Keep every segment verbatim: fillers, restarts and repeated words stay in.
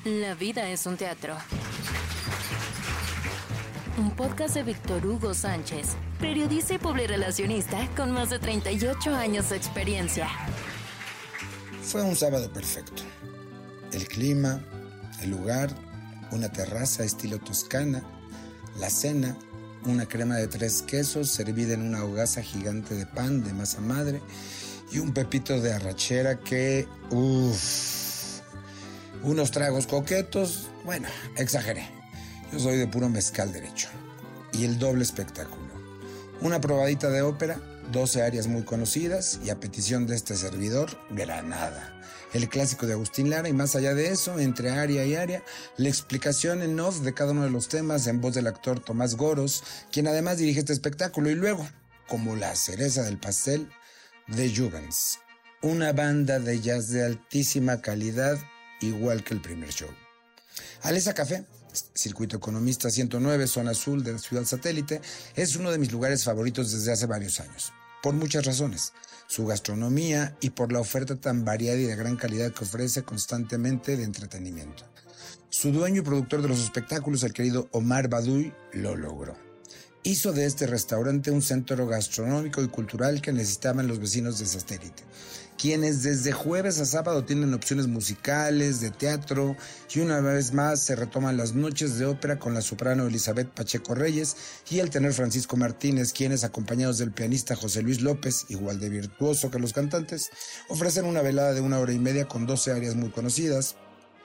La vida es un teatro. Un podcast de Víctor Hugo Sánchez, periodista y publirelacionista con más de treinta y ocho años de experiencia. Fue un sábado perfecto. El clima, el lugar, una terraza estilo toscana, la cena, una crema de tres quesos servida en una hogaza gigante de pan de masa madre y un pepito de arrachera que, uff, unos tragos coquetos, bueno, exageré. Yo soy de puro mezcal derecho. Y el doble espectáculo. Una probadita de ópera, doce arias muy conocidas y a petición de este servidor, Granada. El clásico de Agustín Lara y más allá de eso, entre aria y aria, la explicación en off de cada uno de los temas en voz del actor Tomás Goros, quien además dirige este espectáculo y luego, como la cereza del pastel, The Juvens. Una banda de jazz de altísima calidad, igual que el primer show. Alesa Café, Circuito Economista ciento nueve, zona azul de la ciudad satélite, es uno de mis lugares favoritos desde hace varios años, por muchas razones. Su gastronomía y por la oferta tan variada y de gran calidad que ofrece constantemente de entretenimiento. Su dueño y productor de los espectáculos, el querido Omar Baduy, lo logró. Hizo de este restaurante un centro gastronómico y cultural que necesitaban los vecinos de satélite, quienes desde jueves a sábado tienen opciones musicales, de teatro, y una vez más se retoman las noches de ópera con la soprano Elizabeth Pacheco Reyes y el tenor Francisco Martínez, quienes, acompañados del pianista José Luis López, igual de virtuoso que los cantantes, ofrecen una velada de una hora y media con doce arias muy conocidas,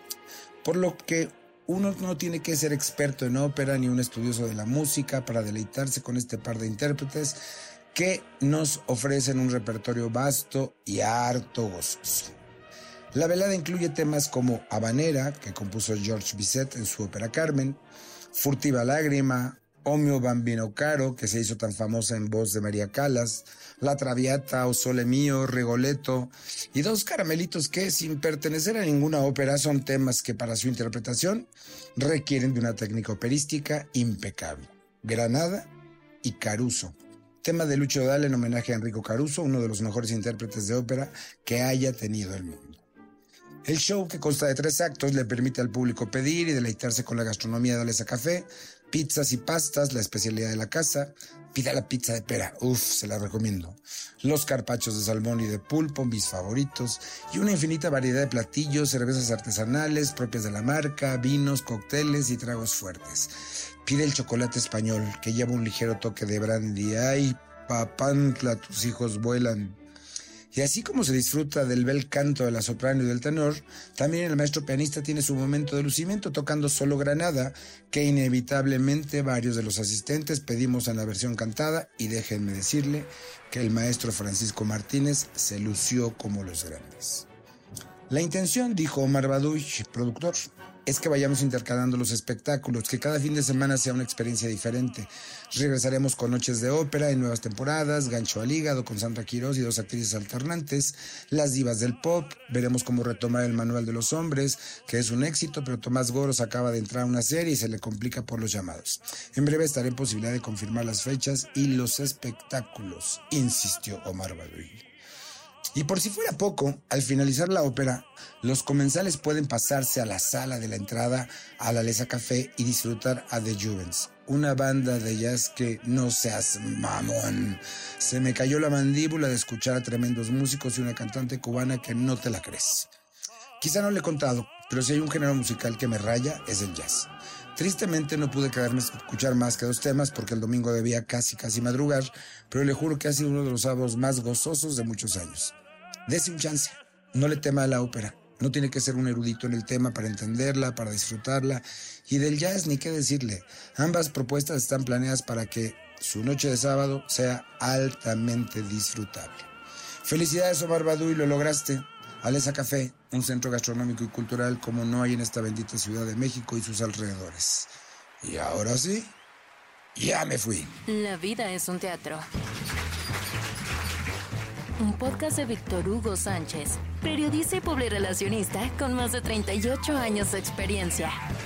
por lo que uno no tiene que ser experto en ópera ni un estudioso de la música para deleitarse con este par de intérpretes que nos ofrecen un repertorio vasto y harto gozoso. La velada incluye temas como Habanera, que compuso George Bizet en su ópera Carmen, Furtiva Lágrima, O mio bambino caro, que se hizo tan famosa en voz de María Callas, La Traviata, O Sole Mio, Rigoletto, y dos caramelitos que, sin pertenecer a ninguna ópera, son temas que para su interpretación requieren de una técnica operística impecable. Granada y Caruso, tema de Lucio Dalla en homenaje a Enrico Caruso, uno de los mejores intérpretes de ópera que haya tenido el mundo. El show, que consta de tres actos, le permite al público pedir y deleitarse con la gastronomía de Alesa Café, pizzas y pastas, la especialidad de la casa. Pida la pizza de pera, uff, se la recomiendo. Los carpachos de salmón y de pulpo, mis favoritos, y una infinita variedad de platillos, cervezas artesanales propias de la marca, vinos, cócteles y tragos fuertes. Pide el chocolate español, que lleva un ligero toque de brandy. Ay, papantla, tus hijos vuelan. Y así como se disfruta del bel canto de la soprano y del tenor, también el maestro pianista tiene su momento de lucimiento tocando solo Granada, que inevitablemente varios de los asistentes pedimos en la versión cantada, y déjenme decirle que el maestro Francisco Martínez se lució como los grandes. La intención, dijo Omar Baduy, productor, es que vayamos intercalando los espectáculos, que cada fin de semana sea una experiencia diferente. Regresaremos con noches de ópera en nuevas temporadas, gancho al hígado con Sandra Quirós y dos actrices alternantes, las divas del pop, veremos cómo retomar el Manual de los Hombres, que es un éxito, pero Tomás Goros acaba de entrar a una serie y se le complica por los llamados. En breve estaré en posibilidad de confirmar las fechas y los espectáculos, insistió Omar Baduy. Y por si fuera poco, al finalizar la ópera, los comensales pueden pasarse a la sala de la entrada a la Alesa Café y disfrutar a The Juvens, una banda de jazz que, no seas mamón, se me cayó la mandíbula de escuchar a tremendos músicos y una cantante cubana que no te la crees. Quizá no le he contado, pero si hay un género musical que me raya es el jazz. Tristemente no pude quedarme a escuchar más que dos temas porque el domingo debía casi casi madrugar, pero le juro que ha sido uno de los sábados más gozosos de muchos años. Dese un chance, no le tema a la ópera, no tiene que ser un erudito en el tema para entenderla, para disfrutarla, y del jazz ni qué decirle. Ambas propuestas están planeadas para que su noche de sábado sea altamente disfrutable. Felicidades, Omar Baduy, lo lograste. Alesa Café, un centro gastronómico y cultural como no hay en esta bendita Ciudad de México y sus alrededores. Y ahora sí, ya me fui. La vida es un teatro. Un podcast de Víctor Hugo Sánchez, periodista y publirelacionista con más de treinta y ocho años de experiencia.